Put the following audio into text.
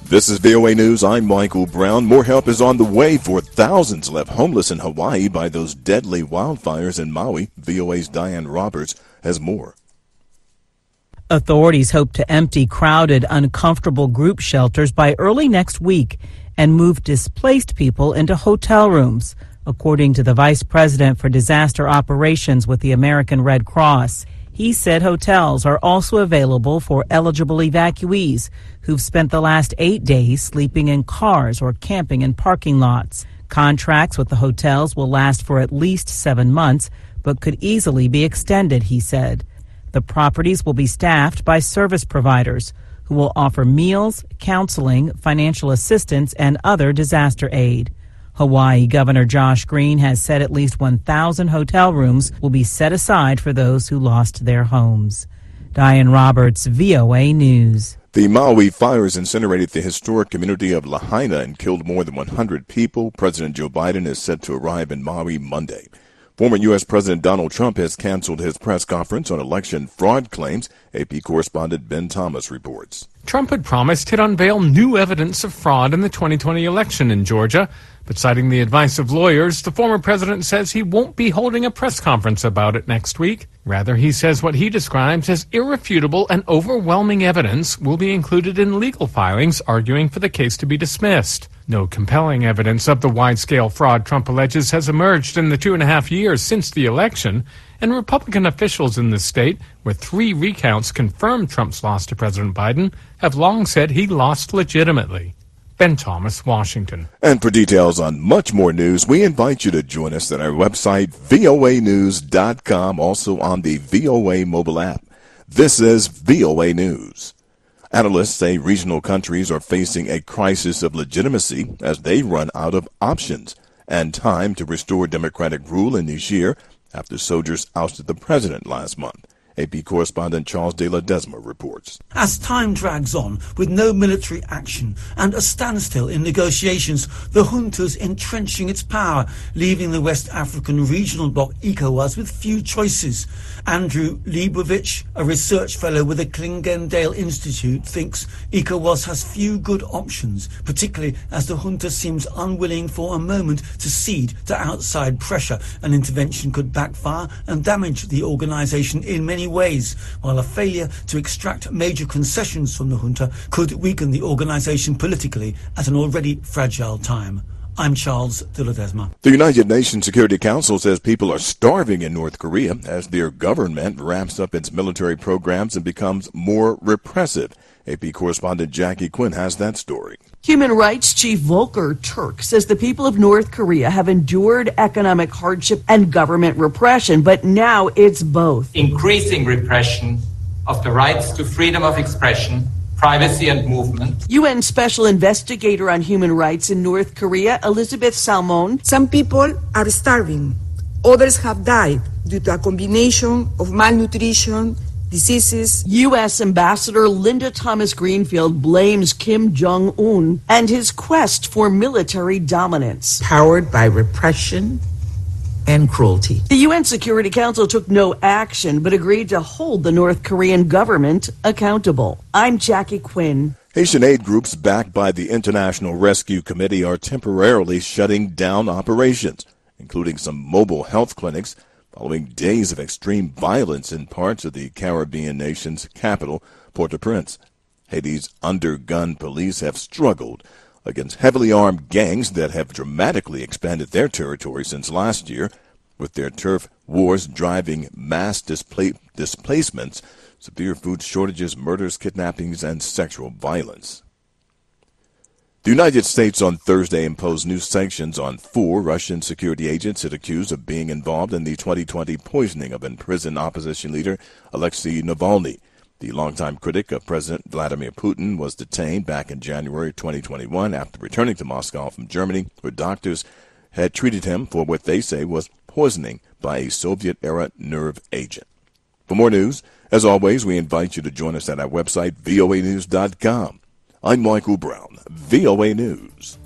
This is VOA News. I'm Michael Brown. More help is on the way for thousands left homeless in Hawaii by those deadly wildfires in Maui. VOA's Diane Roberts has more. Authorities hope to empty crowded, uncomfortable group shelters by early next week and move displaced people into hotel rooms, according to the Vice President for Disaster Operations with the American Red Cross. He said hotels are also available for eligible evacuees who've spent the last 8 days sleeping in cars or camping in parking lots. Contracts with the hotels will last for at least 7 months, but could easily be extended, he said. The properties will be staffed by service providers who will offer meals, counseling, financial assistance, and other disaster aid. Hawaii Governor Josh Green has said at least 1,000 hotel rooms will be set aside for those who lost their homes. Diane Roberts, VOA News. The Maui fires incinerated the historic community of Lahaina and killed more than 100 people. President Joe Biden is set to arrive in Maui Monday. Former U.S. President Donald Trump has canceled his press conference on election fraud claims. AP correspondent Ben Thomas reports. Trump had promised he'd unveil new evidence of fraud in the 2020 election in Georgia. But citing the advice of lawyers, the former president says he won't be holding a press conference about it next week. Rather, he says what he describes as irrefutable and overwhelming evidence will be included in legal filings arguing for the case to be dismissed. No compelling evidence of the wide-scale fraud Trump alleges has emerged in the 2.5 years since the election, and Republican officials in the state, where 3 recounts confirmed Trump's loss to President Biden, have long said he lost legitimately. Ben Thomas, Washington. And for details on much more news, we invite you to join us at our website, voanews.com, also on the VOA mobile app. This is VOA News. Analysts say regional countries are facing a crisis of legitimacy as they run out of options and time to restore democratic rule in Niger after soldiers ousted the president last month. AP correspondent Charles de Ledesma reports. As time drags on with no military action and a standstill in negotiations, the junta's entrenching its power, leaving the West African regional bloc ECOWAS with few choices. Andrew Leibovich, a research fellow with the Clingendale Institute, thinks ECOWAS has few good options, particularly as the junta seems unwilling for a moment to cede to outside pressure. An intervention could backfire and damage the organisation in many ways, while a failure to extract major concessions from the junta could weaken the organisation politically at an already fragile time. I'm Charles de Ledesma. The United Nations Security Council says people are starving in North Korea as their government ramps up its military programs and becomes more repressive. AP correspondent Jackie Quinn has that story. Human Rights Chief Volker Turk says the people of North Korea have endured economic hardship and government repression, but now it's both. Increasing repression of the rights to freedom of expression, privacy and movement. UN Special Investigator on Human Rights in North Korea, Elizabeth Salmon. Some people are starving. Others have died due to a combination of malnutrition, diseases. U.S. Ambassador Linda Thomas-Greenfield blames Kim Jong-un and his quest for military dominance. Powered by repression and cruelty. The UN Security Council took no action but agreed to hold the North Korean government accountable. I'm Jackie Quinn. Haitian aid groups backed by the International Rescue Committee are temporarily shutting down operations, including some mobile health clinics, following days of extreme violence in parts of the Caribbean nation's capital, Port-au-Prince. Haiti's undergun police have struggled against heavily armed gangs that have dramatically expanded their territory since last year, with their turf wars driving mass displacements, severe food shortages, murders, kidnappings, and sexual violence. The United States on Thursday imposed new sanctions on 4 Russian security agents it accused of being involved in the 2020 poisoning of imprisoned opposition leader Alexei Navalny. The longtime critic of President Vladimir Putin was detained back in January 2021 after returning to Moscow from Germany, where doctors had treated him for what they say was poisoning by a Soviet-era nerve agent. For more news, as always, we invite you to join us at our website, voanews.com. I'm Michael Brown, VOA News.